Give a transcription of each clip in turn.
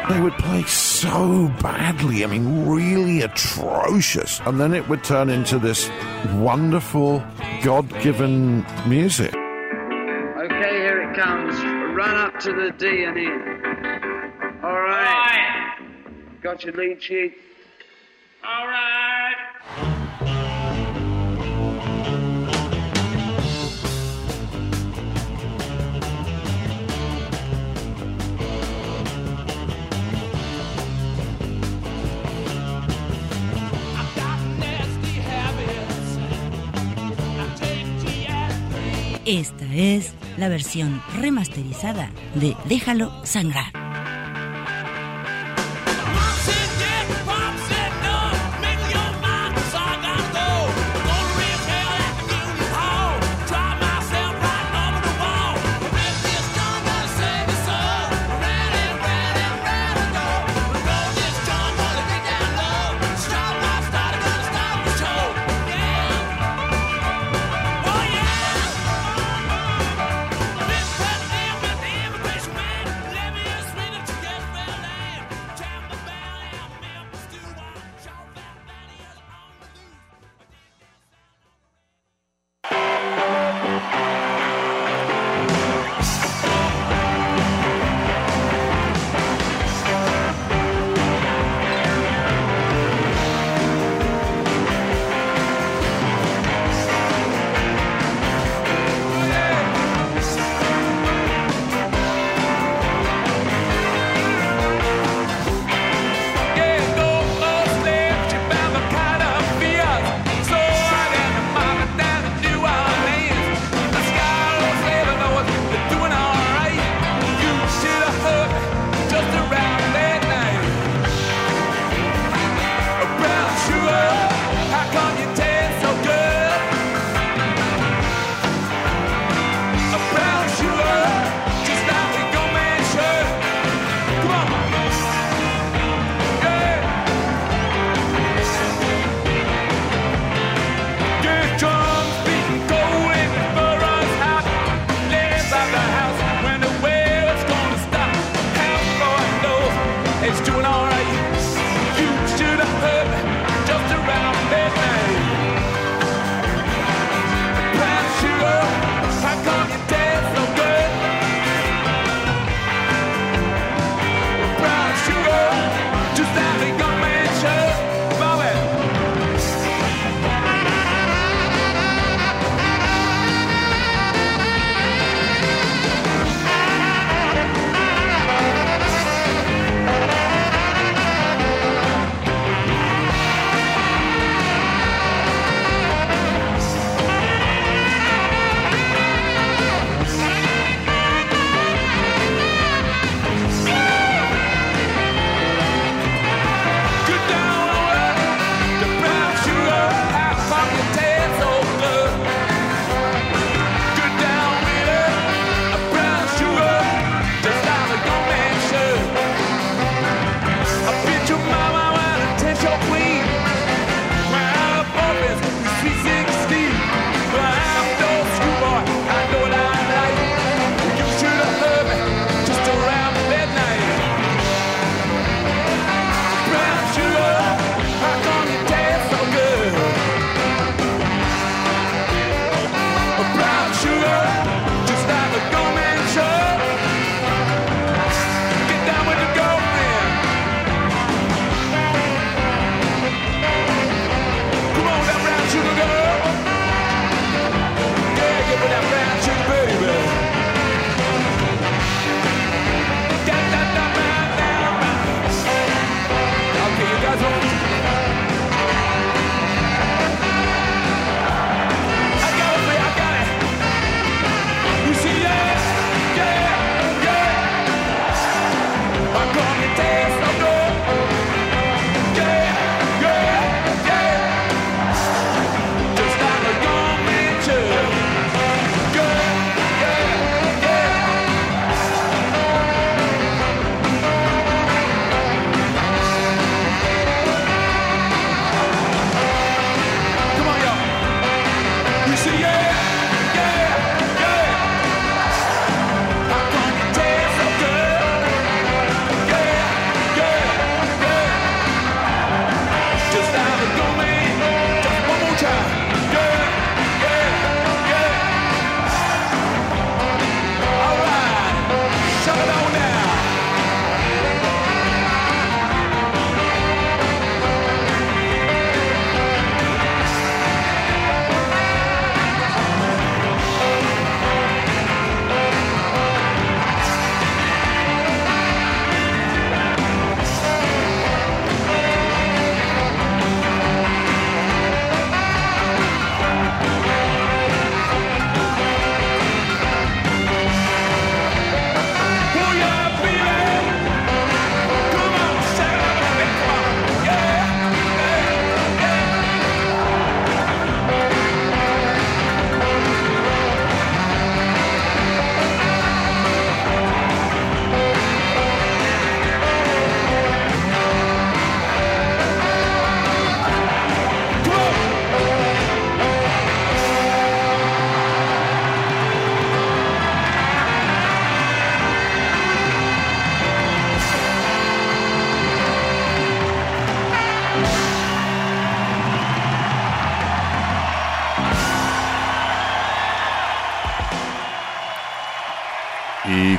They would play so badly, I mean, really atrocious. And then it would turn into this wonderful, God-given music. Okay, here it comes. Run up to the D and E. All right. Got your lead sheet? All right. Esta es la versión remasterizada de Déjalo Sangrar.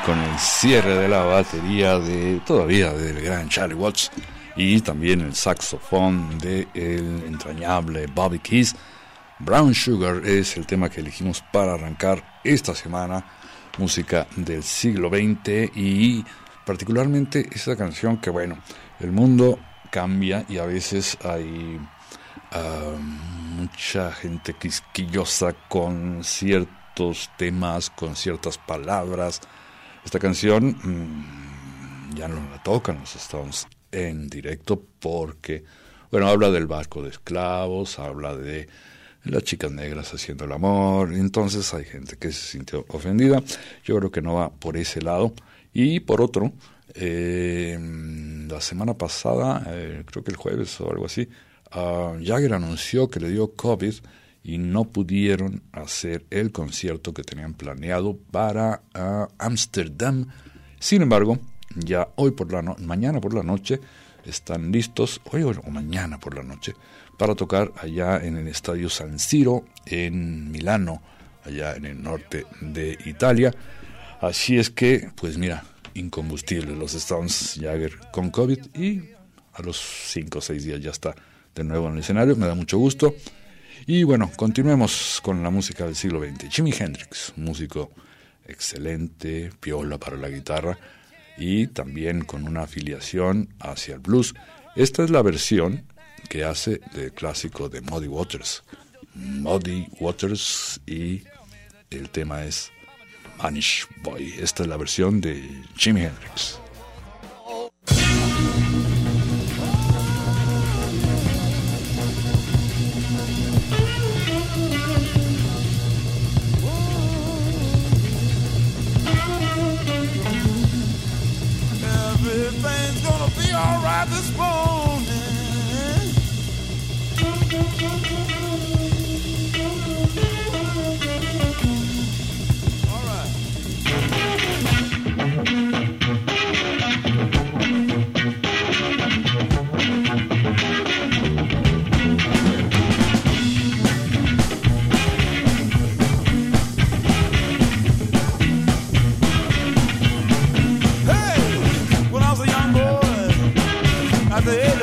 con el cierre de la batería todavía del gran Charlie Watts y también el saxofón del entrañable Bobby Keys. Brown Sugar es el tema que elegimos para arrancar esta semana, música del siglo XX, y particularmente esta canción que, bueno, el mundo cambia y a veces hay mucha gente quisquillosa con ciertos temas, con ciertas palabras. Esta canción ya no la tocan los Stones en directo porque, bueno, habla del barco de esclavos, habla de las chicas negras haciendo el amor, entonces hay gente que se sintió ofendida. Yo creo que no va por ese lado. Y por otro, la semana pasada, creo que el jueves o algo así, Jagger anunció que le dio COVID y no pudieron hacer el concierto que tenían planeado para Ámsterdam. Sin embargo, ya mañana por la noche están listos, hoy o mañana por la noche, para tocar allá en el Estadio San Siro en Milano, allá en el norte de Italia. Así es que, pues mira, incombustible los Stones, Jagger con COVID, y a los 5 o 6 días ya está de nuevo en el escenario. Me da mucho gusto. Y bueno, continuemos con la música del siglo XX. Jimi Hendrix, músico excelente, piola para la guitarra y también con una afiliación hacia el blues. Esta es la versión que hace del clásico de Muddy Waters. Muddy Waters, y el tema es Manish Boy. Esta es la versión de Jimi Hendrix. Everything's gonna be alright this morning. Hey, when I was a young boy, at the age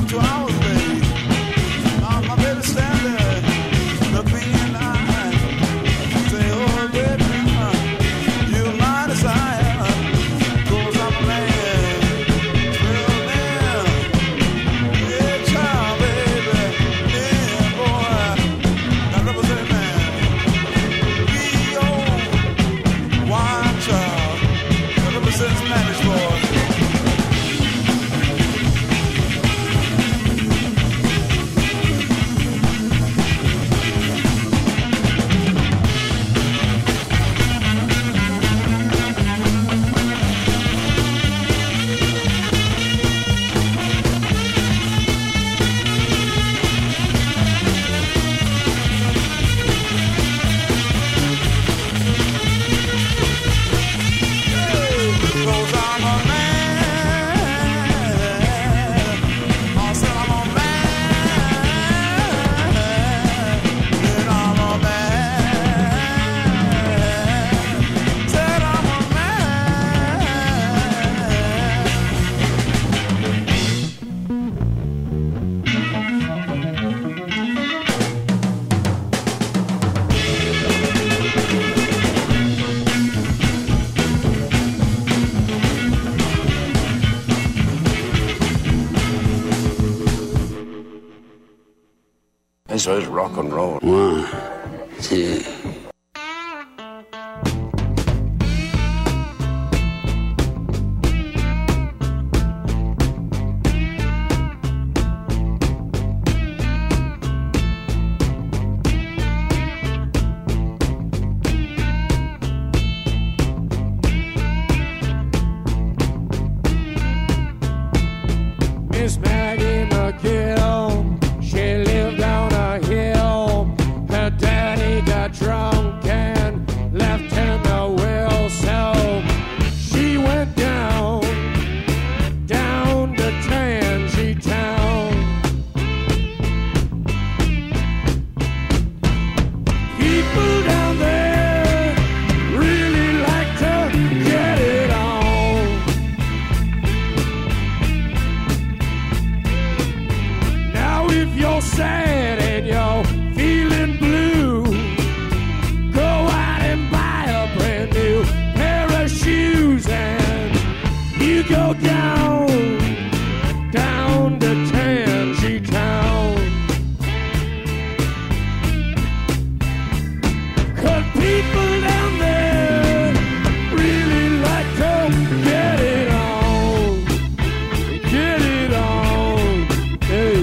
2 hours late. My baby stand there, look me in the eye, say, oh baby, you might as I am, 'cause I'm a man, real man. Yeah, child, baby, yeah, boy, now represent man. Be your wine child, now represent Spanish boy. Cause I'm a man. I said I'm a man. And I'm a man. Said I'm a Eso es rock and roll. 1, 2. Miss Maggie McGill, she lived on a hill. Her daddy got drunk and left her no will, so she went down to Tansy Town. People down there really like to get it on. Now if you're sad and you're feeling blue, go out and buy a brand new pair of shoes and you go down to Tansy Town. 'Cause people down there really like to get it on. Get it on. Hey.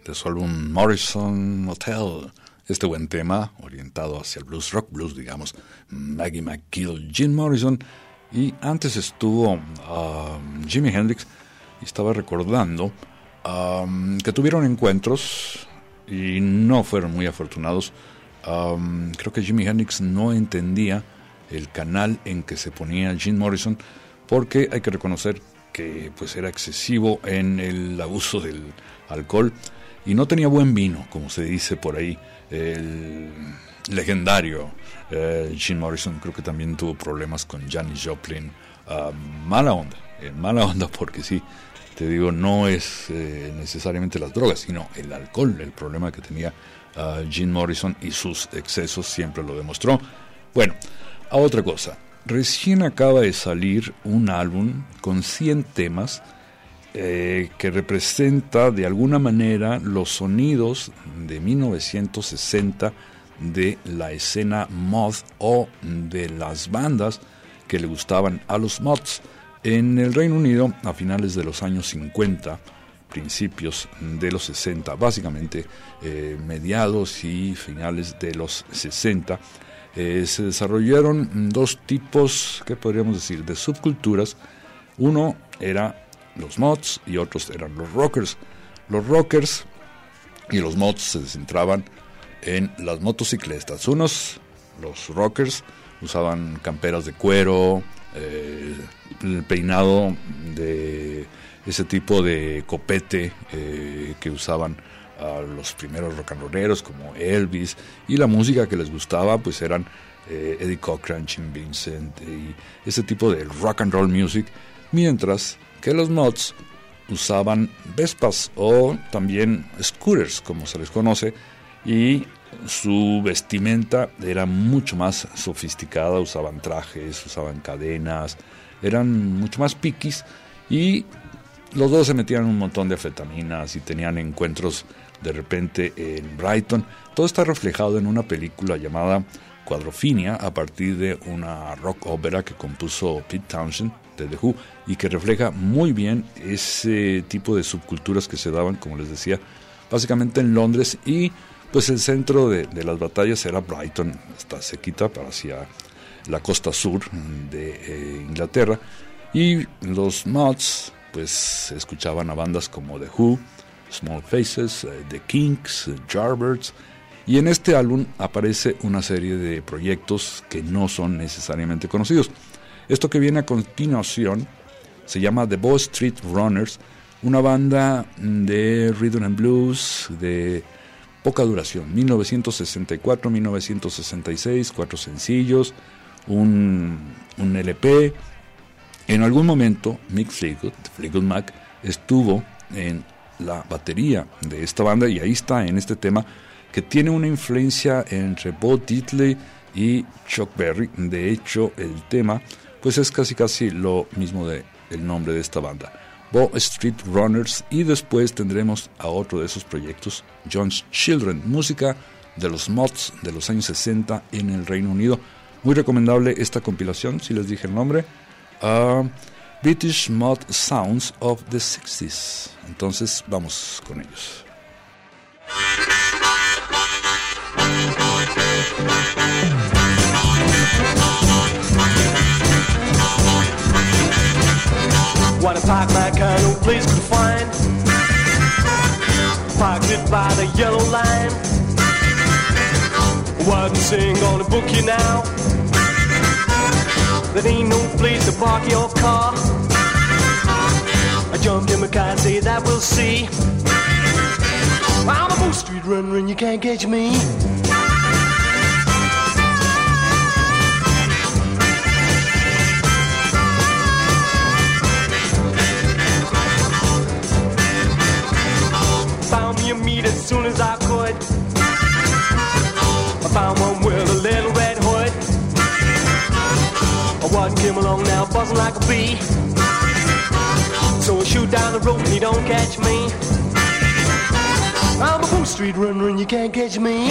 de su álbum Morrison Hotel. Este buen tema, orientado hacia el blues, rock blues, digamos, Maggie McGill, Jim Morrison, y antes estuvo Jimi Hendrix, y estaba recordando que tuvieron encuentros y no fueron muy afortunados. Creo que Jimi Hendrix no entendía el canal en que se ponía Jim Morrison, porque hay que reconocer que pues era excesivo en el abuso del alcohol y no tenía buen vino, como se dice por ahí. El legendario Jim Morrison creo que también tuvo problemas con Janis Joplin. Mala onda, porque sí, te digo, no es necesariamente las drogas, sino el alcohol, el problema que tenía Jim Morrison, y sus excesos siempre lo demostró. Bueno, a otra cosa, recién acaba de salir un álbum con 100 temas que representa de alguna manera los sonidos de 1960 de la escena mod o de las bandas que le gustaban a los mods. En el Reino Unido, a finales de los años 50, principios de los 60, básicamente mediados y finales de los 60, se desarrollaron dos tipos, ¿qué podríamos decir?, de subculturas. Uno era los mods y otros eran los rockers. Los rockers y los mods se centraban en las motocicletas. Los rockers, usaban camperas de cuero, el peinado de ese tipo de copete que usaban a los primeros rock and rolleros como Elvis, y la música que les gustaba pues eran Eddie Cochran, Jim Vincent y ese tipo de rock and roll music, mientras que los mods usaban Vespas o también scooters, como se les conoce, y su vestimenta era mucho más sofisticada, usaban trajes, usaban cadenas, eran mucho más piquis, y los dos se metían un montón de anfetaminas y tenían encuentros de repente en Brighton. Todo está reflejado en una película llamada Quadrophenia, a partir de una rock ópera que compuso Pete Townshend de The Who, y que refleja muy bien ese tipo de subculturas que se daban, como les decía, básicamente en Londres, y pues el centro de las batallas era Brighton, está cerquita para hacia la costa sur de Inglaterra, y los mods pues escuchaban a bandas como The Who, Small Faces, The Kinks, Yardbirds, y en este álbum aparece una serie de proyectos que no son necesariamente conocidos. Esto que viene a continuación se llama The Bow Street Runners, una banda de rhythm and blues de poca duración, 1964-1966, 4 sencillos, un LP. En algún momento Mick Fleetwood, Fleetwood Mac, estuvo en la batería de esta banda, y ahí está en este tema que tiene una influencia entre Bo Diddley y Chuck Berry. De hecho, el tema pues es casi lo mismo de el nombre de esta banda, Bow Street Runners, y después tendremos a otro de esos proyectos, John's Children, música de los mods de los años 60 en el Reino Unido. Muy recomendable esta compilación, si les dije el nombre, British Mod Sounds of the 60s. Entonces vamos con ellos. Wanna park my car, no place to find. Parked it by the yellow line. Wasn't saying gonna book you now. There ain't no place to park your car. I jumped in my car and say that we'll see. I'm a Bow Street runner and you can't catch me. Found me a meat as soon as I could. I found one with a little red hood. One came along now buzzing like a bee. So I shoot down the road and he don't catch me. I'm a Bow Street runner and you can't catch me.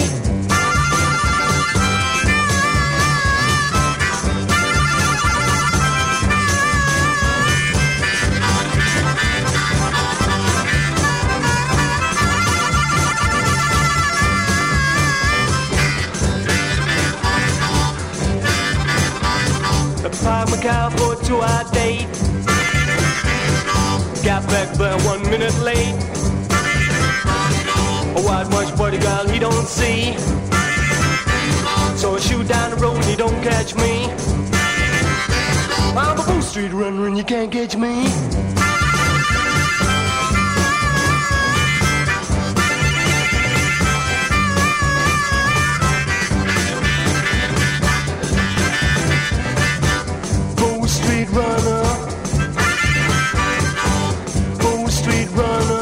parked my car for a 2-hour date. Got back about 1 minute late. A wide much buddy girl he don't see. So I shoot down the road and he don't catch me. I'm a Bull Street runner and you can't catch me. Bull Street runner. Bull Street runner.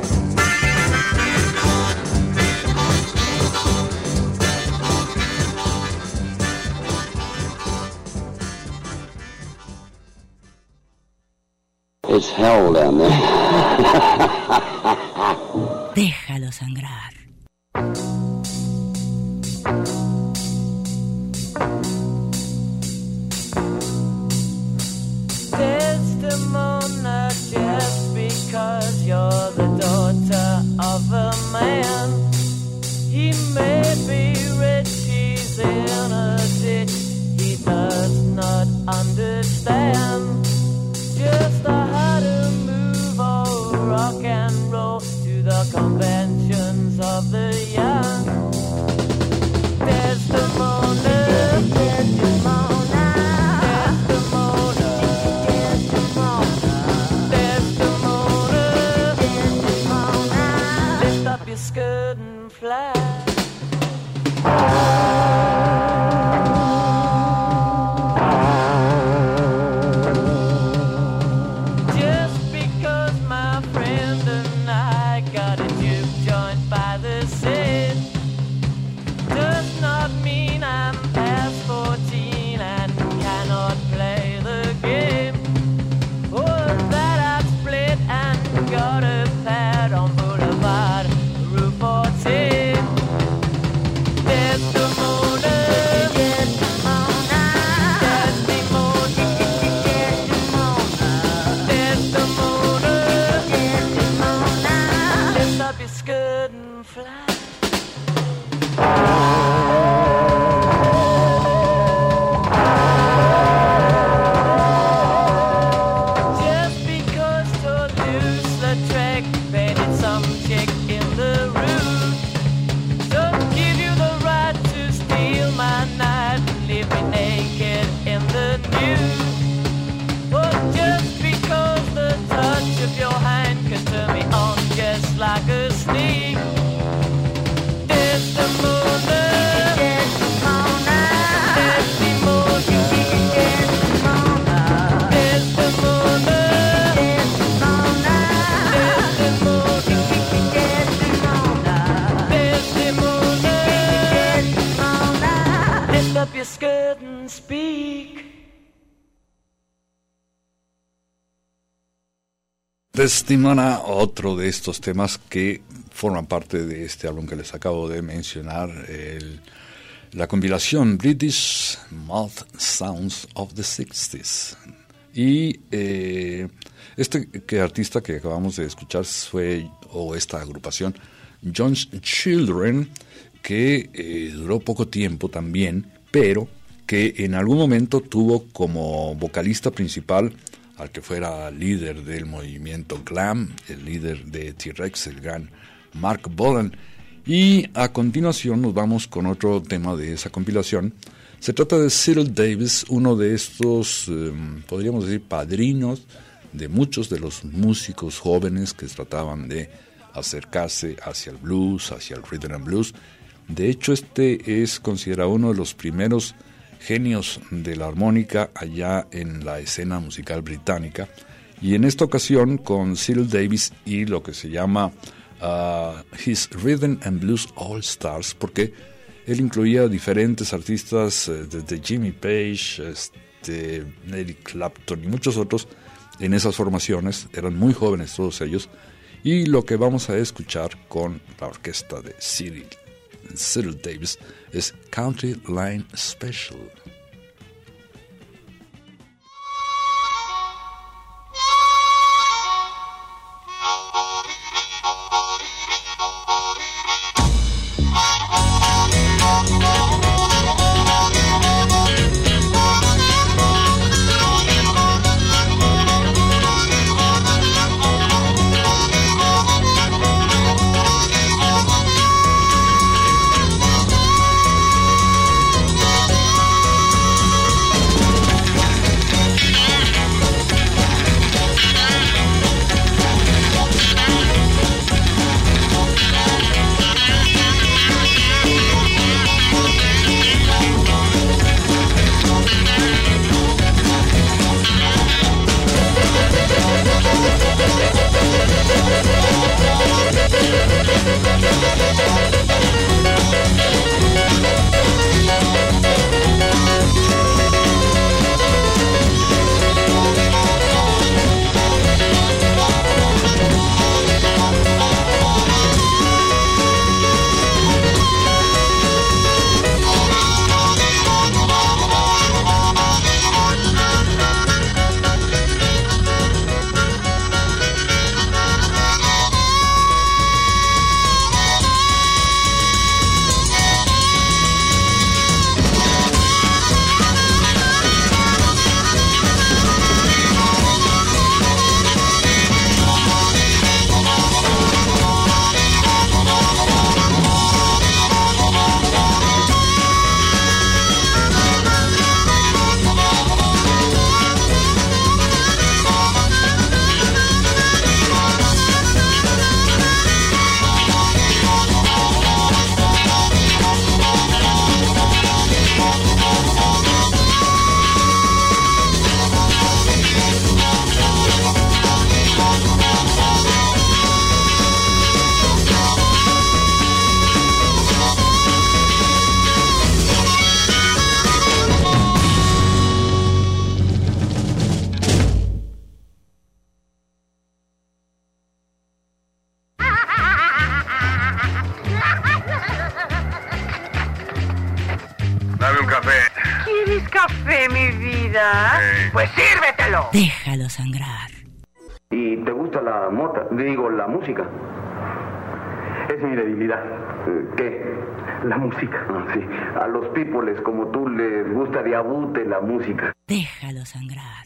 It's hell down there. Déjalo sangrar. Desdemona, just because you're the daughter of a man, he may be rich, he's in a ditch, he does not understand just how to move or rock and roll to the conventions of the young. Desdemona, Desdemona, Desdemona, Desdemona, Desdemona, lift up your skirt and fly. Desdemona, otro de estos temas que forman parte de este álbum que les acabo de mencionar, la compilación British Mouth Sounds of the 60s. Y artista que acabamos de escuchar esta agrupación, John's Children, que duró poco tiempo también, pero que en algún momento tuvo como vocalista principal al que fuera líder del movimiento glam, el líder de T-Rex, el gran Mark Bolan. Y a continuación nos vamos con otro tema de esa compilación. Se trata de Cyril Davis, uno de estos, podríamos decir, padrinos de muchos de los músicos jóvenes que trataban de acercarse hacia el blues, hacia el rhythm and blues. De hecho, este es considerado uno de los primeros genios de la armónica allá en la escena musical británica, y en esta ocasión con Cyril Davis y lo que se llama His Rhythm and Blues All Stars, porque él incluía diferentes artistas desde Jimmy Page, Eric Clapton y muchos otros en esas formaciones. Eran muy jóvenes todos ellos, y lo que vamos a escuchar con la orquesta de Cyril Davis es Country Line Special. Pues sírvetelo. Déjalo sangrar. ¿Y te gusta la la música? Es mi debilidad. ¿Qué? La música. Ah, sí. A los peoples como tú les gusta de abute la música. Déjalo sangrar.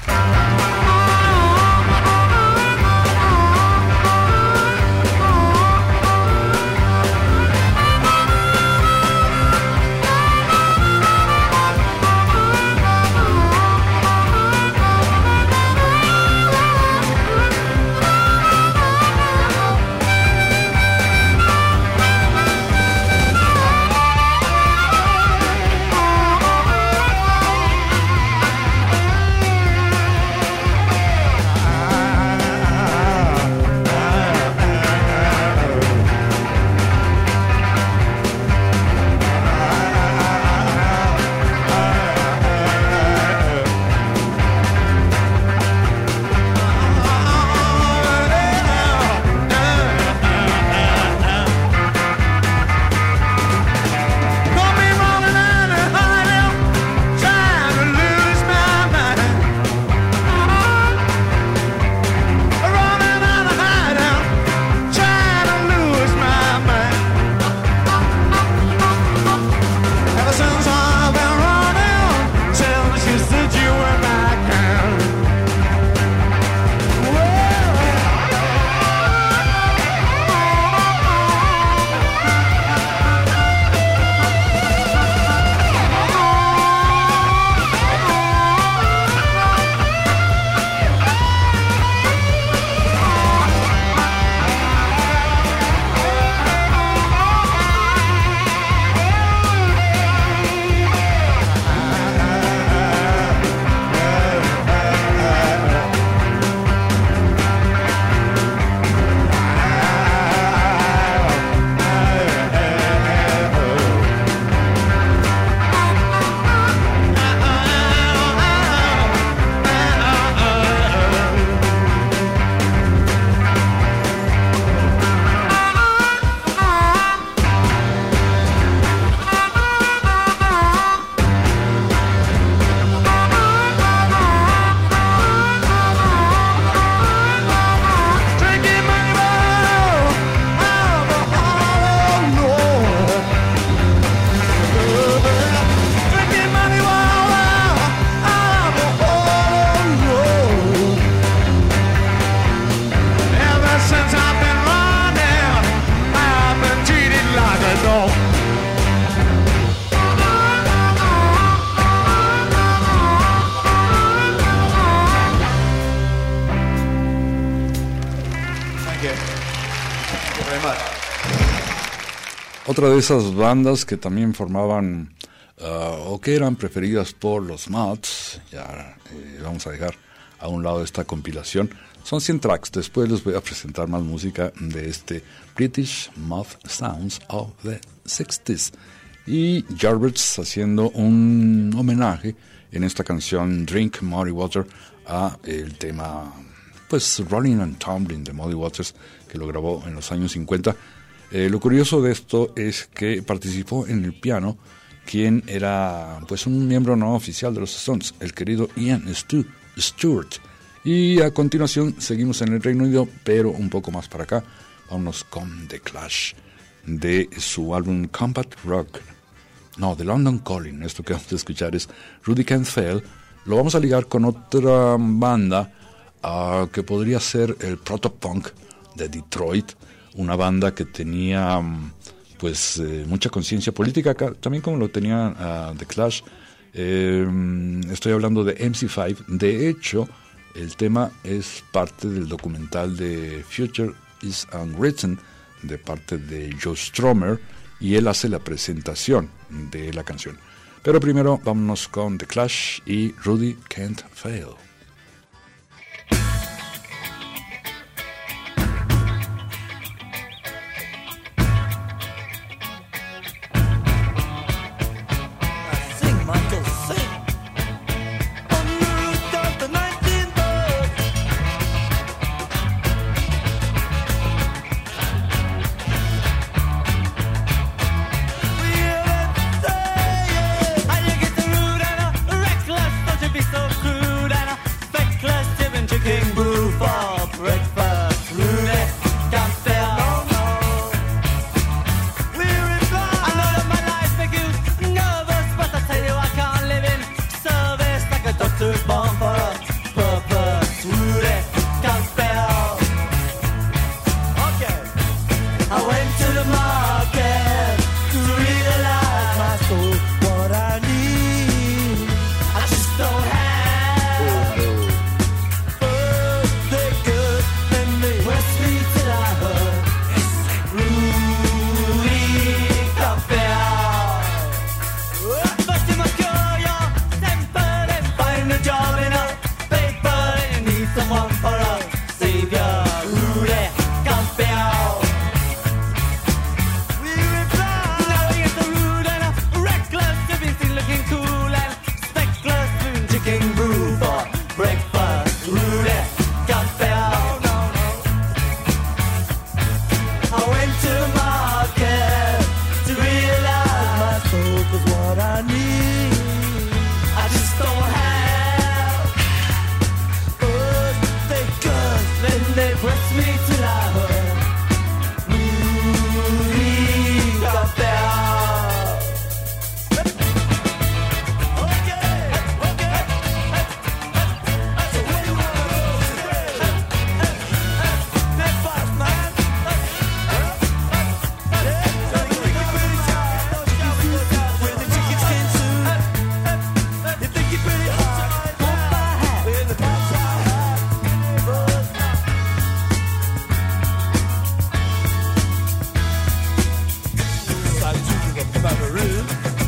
Otra de esas bandas que también formaban o que eran preferidas por los Mods, ya vamos a dejar a un lado esta compilación, son 100 tracks. Después les voy a presentar más música de este British Moth Sounds of the 60s. Y Jarvis haciendo un homenaje en esta canción Drink Muddy Water a el tema pues Rolling and Tumbling de Muddy Waters, que lo grabó en los años 50. Lo curioso de esto es que participó en el piano quien era pues un miembro no oficial de los Stones, el querido Ian Stewart. Y a continuación seguimos en el Reino Unido, pero un poco más para acá. Vámonos con The Clash, de su álbum Combat Rock. No, de London Calling. Esto que vamos a escuchar es Rudy Can't Fail. Lo vamos a ligar con otra banda que podría ser el Protopunk de Detroit, una banda que tenía pues mucha conciencia política, también como lo tenía The Clash. Estoy hablando de MC5. De hecho, el tema es parte del documental de Future is Unwritten, de parte de Joe Strummer, y él hace la presentación de la canción. Pero primero vámonos con The Clash y Rudy Can't Fail. Be so cruel. master's born for a purpose. Rudy Campbell. Okay. I went to the market to realize my soul. What I need, I just don't have. They good, then they rest me till I heard Rudy Campbell. First you must cure your temper and find a job in a paper. You need someone for a savior. Rudy Campbell. We reply. Now here's the rude and a reckless, to be seen looking cool and speckless, spoon chicken brew for breakfast. Rudy Campbell. I went to the market to realize my soul was what I need. I just don't have. They good, then they press me till I heard Rudy Campbell. So where you wanna go today? That boss man. Where the chicken skin suit. You think you're pretty hard. Pump my hat. Where the pump my hat. Side shooting up by the room.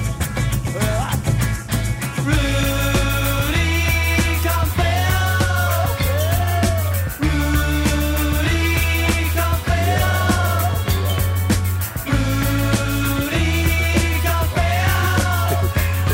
Rudy Campbell. Rudy Campbell. Rudy Campbell.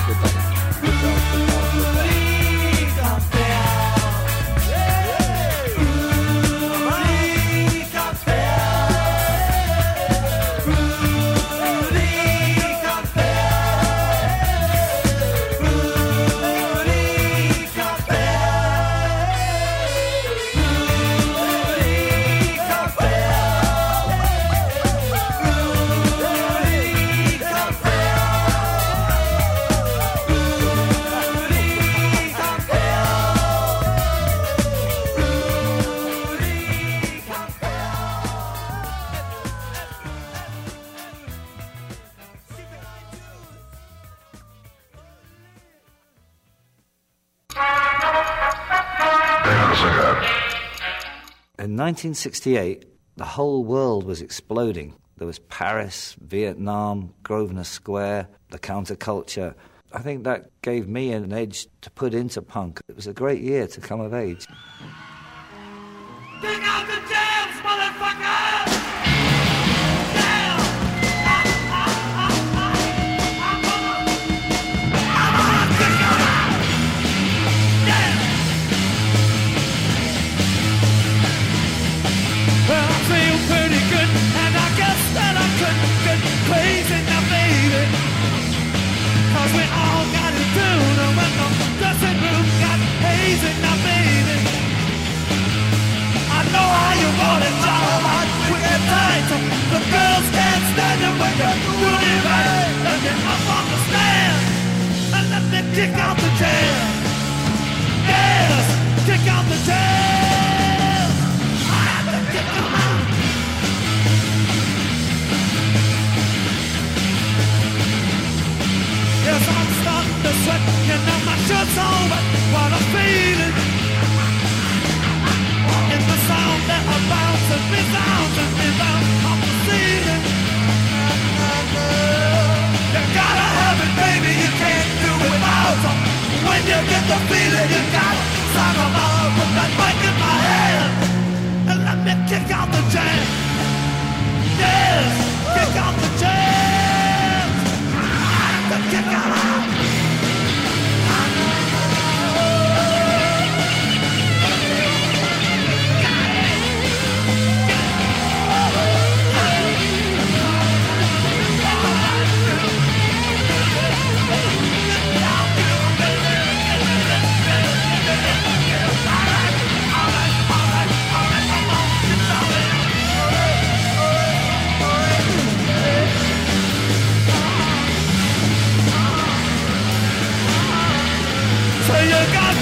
In 1968, the whole world was exploding. There was Paris, Vietnam, Grosvenor Square, the counterculture. I think that gave me an edge to put into punk. It was a great year to come of age. Dig out the jams, motherfucker! Well, I feel pretty good, and I guess that I couldn't get crazy now, baby. 'Cause we all got it doing, and when the dressing room got hazy now, baby. I know how you want it, child, with that tight. The girls can't stand it when you're doing it right. Let me up on the stand, and let me kick out the jam. Yes, kick out the jam. I have to kick them out. Yes, I'm starting to sweat, and now my shirt's on, but what I'm feeling in the sound that I bounce and resounds off the ceiling. You gotta have it, baby, you can't do without. When you get the feeling, you gotta sound them out. Put that mic in my hand and let me kick out the jam. Yes, kick out the jam. I have to kick out.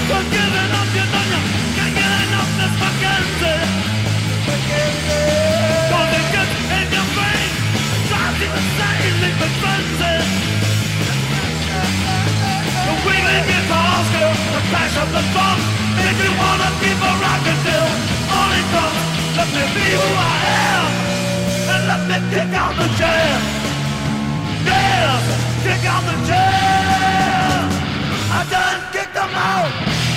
Cause giving up your done, can't get enough this Mackenzie. Cause it gets in your brain, drives you insane, leaving frenzy. The wheeling guitars go, the crash of the drums, make me wanna keep a rockin' till morning comes. Let me be who I am, and let me kick out the jam. Yes, kick out the jam. I done kicked them out.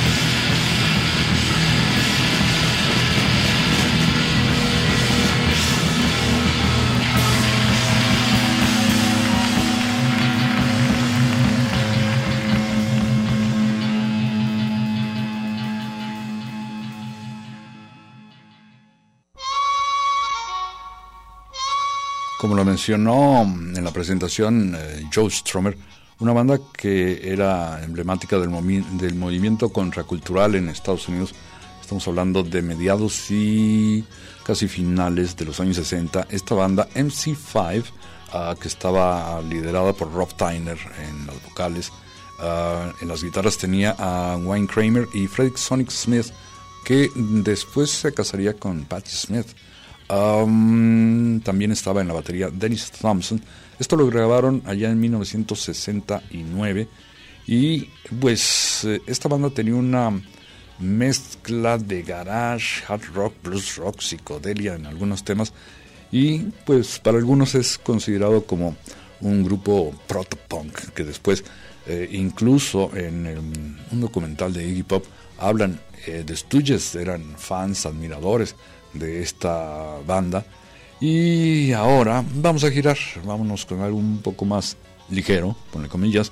Como lo mencionó en la presentación Joe Strummer, una banda que era emblemática del movimiento contracultural en Estados Unidos. Estamos hablando de mediados y casi finales de los años 60. Esta banda MC5, que estaba liderada por Rob Tyner en las vocales. En las guitarras tenía a Wayne Kramer y Frederick Sonic Smith, que después se casaría con Patti Smith. También estaba en la batería Dennis Thompson. Esto lo grabaron allá en 1969 y pues esta banda tenía una mezcla de garage, hard rock, blues rock, psicodelia en algunos temas y pues para algunos es considerado como un grupo proto-punk que después incluso en un documental de Iggy Pop hablan de Stooges, eran fans, admiradores de esta banda. Y ahora vamos a girar, vámonos con algo un poco más ligero, ponle comillas,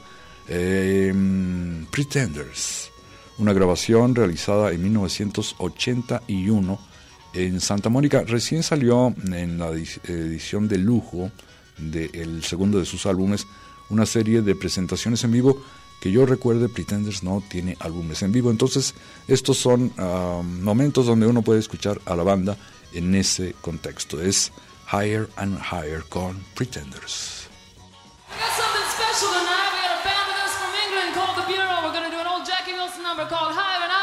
Pretenders, una grabación realizada en 1981 en Santa Mónica. Recién salió en la edición de lujo del segundo de sus álbumes, una serie de presentaciones en vivo. Que yo recuerde, Pretenders no tiene álbumes en vivo, entonces estos son momentos donde uno puede escuchar a la banda en ese contexto. Es Higher and Higher con Pretenders. We got something special tonight. We got a band with us from England called The Bureau. We're going to do an old Jackie Wilson number called Higher and Higher.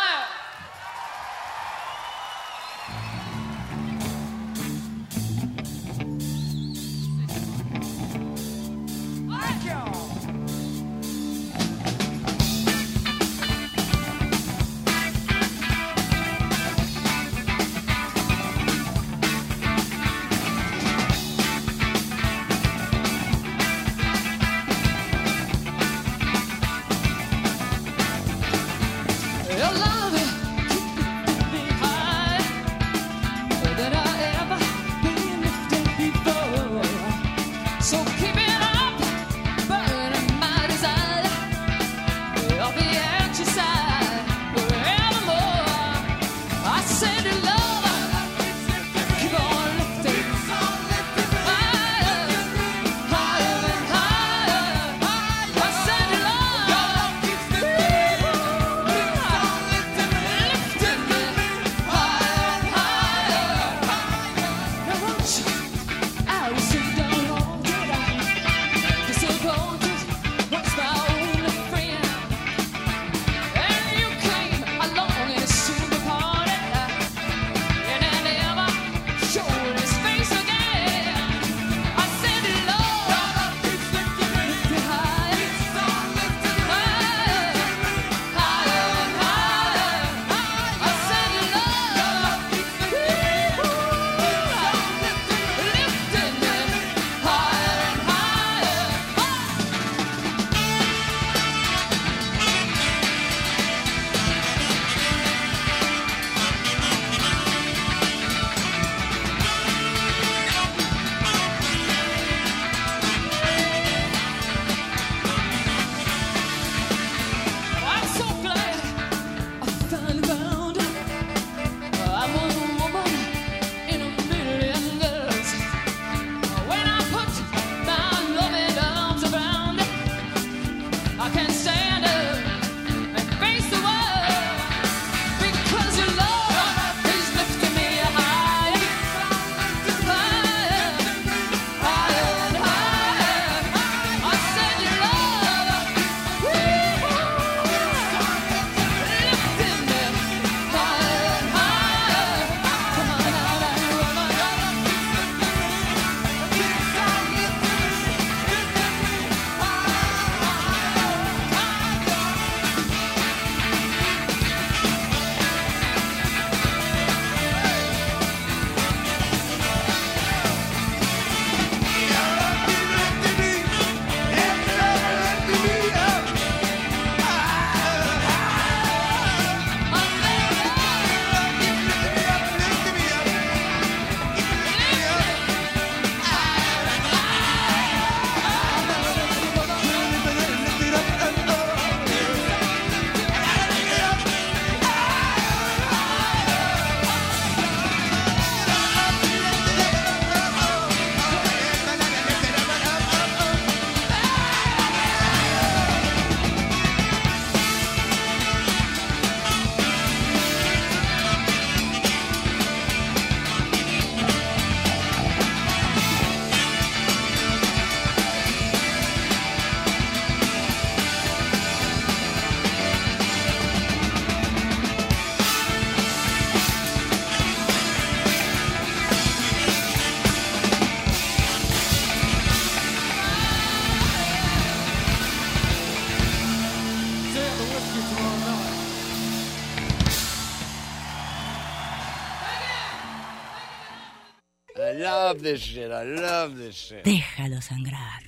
love this shit. I love this shit. Déjalo sangrar.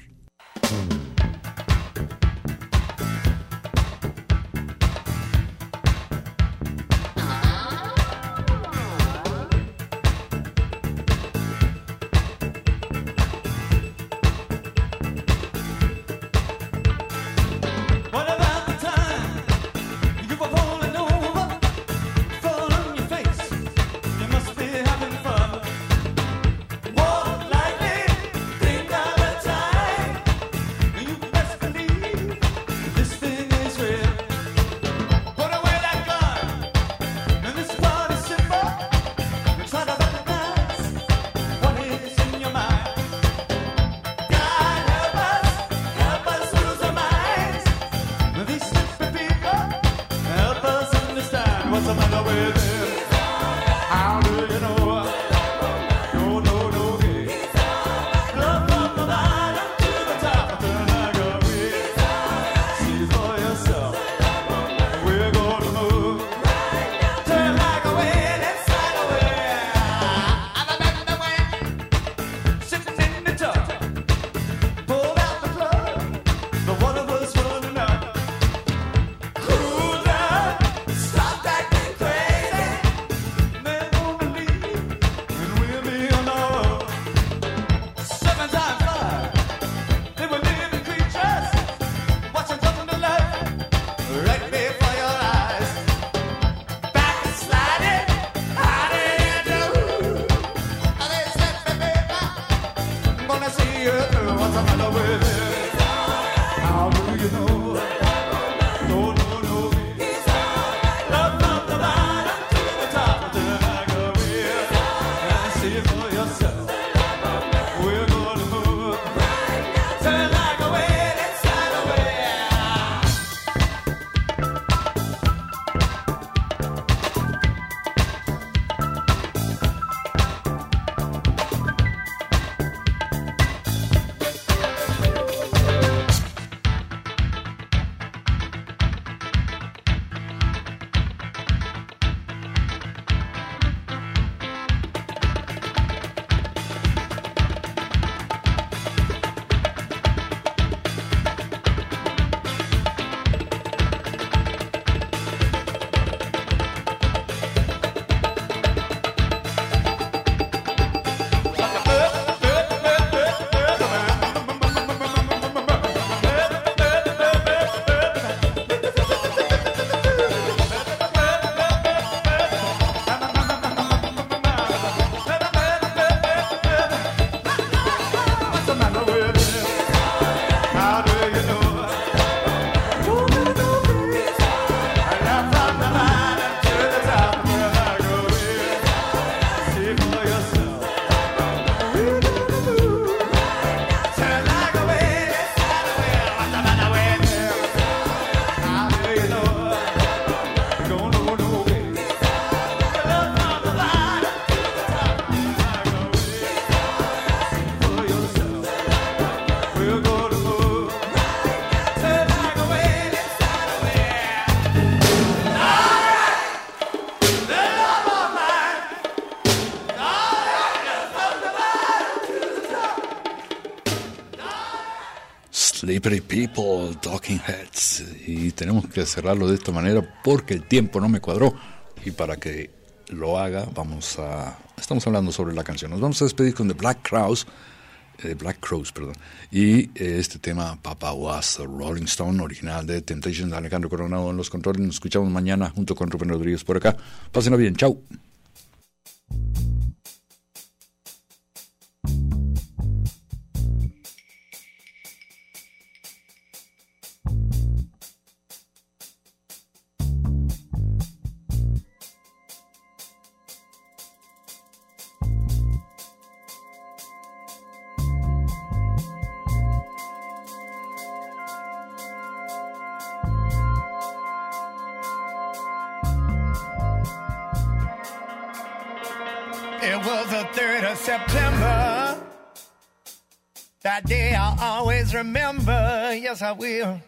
Slippery People, Talking Heads. Y tenemos que cerrarlo de esta manera porque el tiempo no me cuadró. Y para que lo haga, estamos hablando sobre la canción. Nos vamos a despedir con The Black Crowes, y este tema Papa Was a Rolling Stone, original de Temptations, de Alejandro Coronado en los controles. Nos escuchamos mañana junto con Rubén Rodríguez por acá. Pásenlo bien, chau. It was the 3rd of September. That day I'll always remember. Yes, I will.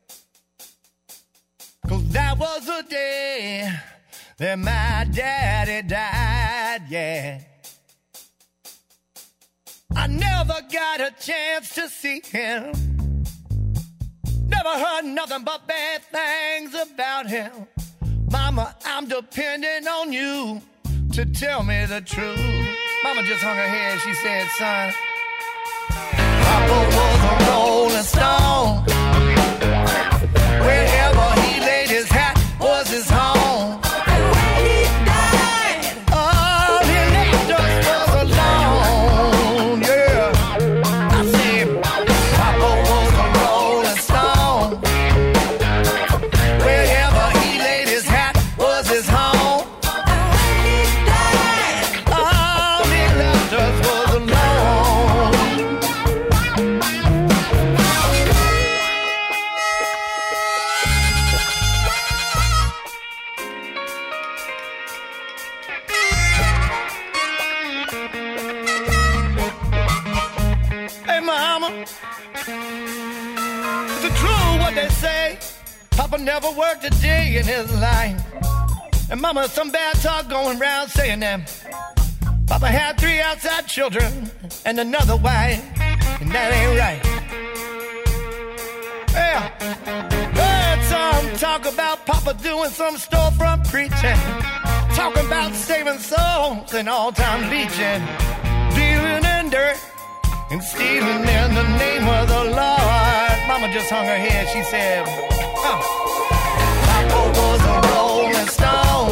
'Cause that was the day that my daddy died, yeah. I never got a chance to see him. Never heard nothing but bad things about him. Mama, I'm depending on you to tell me the truth. Mama just hung her head. She said, son, Papa was a rolling stone. Wherever he laid his hat was his home. And when he died, all he left us was alone. Yeah, I said, Papa was a rolling stone. Wherever he laid his hat was his home. And when he died, all he left us was alone. Hey, Mama, is it true what they say? Papa never worked a day in his life. And Mama, some bad talk going around saying that Papa had 3 outside children and another wife, and that ain't right. Yeah, heard some talk about Papa doing some storefront preaching, talking about saving souls and all-time leeching, dealing in dirt and stealing in the name of the Lord. Mama just hung her head. She said, Papa was a rolling stone.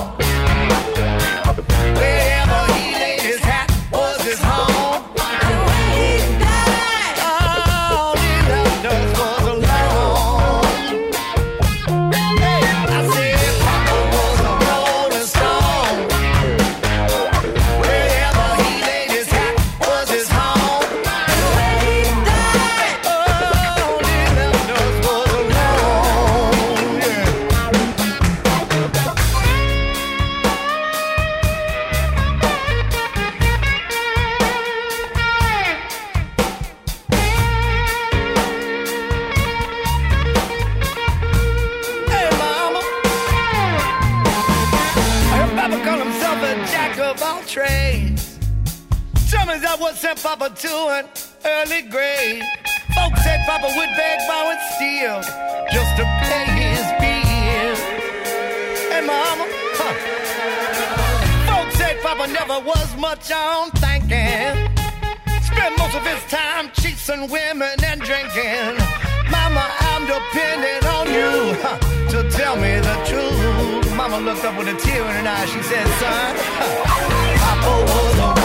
Wherever he laid his hat was his home. And when he died, all he left us was alone. Hey, I said, Papa was a rolling stone. Wherever he laid his hat was his home. And when he died, all he left us was alone. Yeah. Hey, Mama, I heard Papa call himself a jack of all trades. Tell me that what sent Papa to an early grave. Folks said Papa would beg, borrow, and steal just to pay his bills. Hey, Mama, folks said Papa never was much on thinking. Spent most of his time chasing women and drinking. Mama, I'm depending on you to tell me the truth. Mama looked up with a tear in her eye. She said, son, Papa was a